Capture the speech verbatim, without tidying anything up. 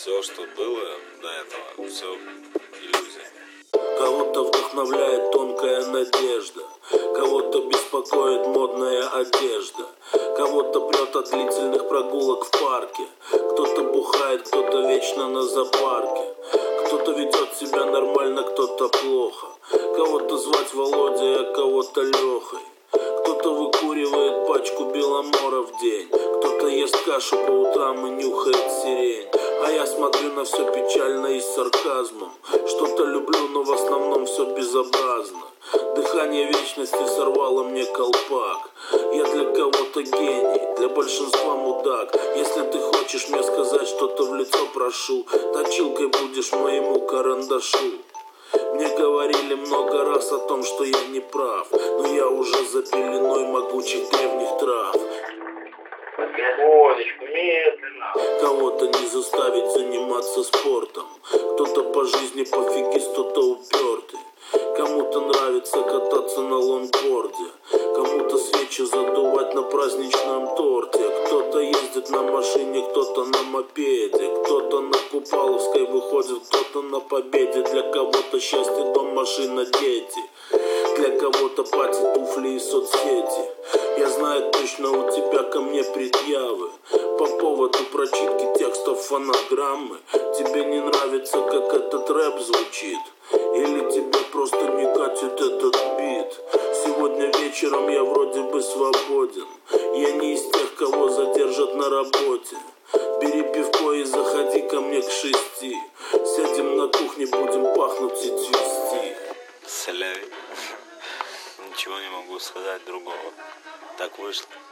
Все, что было до этого, все иллюзия. Кого-то вдохновляет тонкая надежда, кого-то беспокоит модная одежда, кого-то прет от длительных прогулок в парке, кто-то бухает, кто-то вечно на запарке, кто-то ведет себя нормально, кто-то плохо, кого-то звать Володей, а кого-то Лехой. Кто-то выкуривает пачку беломора в день, кто-то ест кашу по утрам и нюхает сирень. А я смотрю на все печально и с сарказмом. Что-то люблю, но в основном все безобразно. Дыхание вечности сорвало мне колпак. Я для кого-то гений, для большинства мудак. Если ты хочешь мне сказать что-то в лицо, прошу, точилкой будешь моему карандашу. Мне говорили много раз о том, что я не прав, но я уже за пеленой могучих древних трав. Водочку, медленно. Кого-то не заставить заниматься спортом, кто-то по жизни пофигист, кто-то упертый. Кому-то нравится кататься на лонгборде, кому-то свечи задувать на праздничном торте. Кто-то ездит на машине, кто-то на мопеде, кто-то на Купаловской выходит, кто-то на Победе. Для кого-то счастье, дом, машина, дети, для кого-то пати, туфли и соцсети. Я знаю точно, у тебя ко мне предъявы по поводу прочитки текстов фонограммы. Тебе не нравится, как этот рэп звучит? Или тебе просто не катит этот бит? Сегодня вечером я вроде бы свободен. Я не из тех, кого задержат на работе. Бери пивко и заходи ко мне к шести. Сядем на кухне, будем пахнуть и цвести. Соляви. Ничего не могу сказать другого. Так вышло.